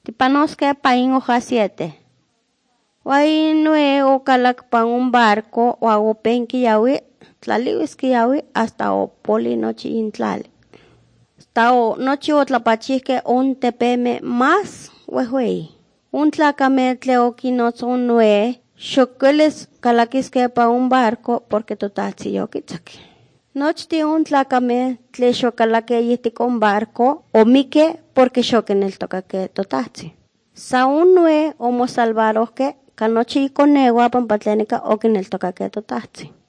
Tipanoske pa in hoja 7. Wai Noé okalak pa un barco oagopen kiyawi, tlaliwis kiyawi hasta opoli nochi intlali. Hasta nochi otlapachihke un tepeme más wehwei. Un tlakame tle okinotz un Noé xokuelis kalakiske pa un barco porque totatzi yokitzak. Nochti un tlakame tle xokalake yihtik un barco omike porque xokineltokake totatzi. Sa un Noé omosalvarohke ka nochi ikonewa pampa tlenika okineltokake totatzi.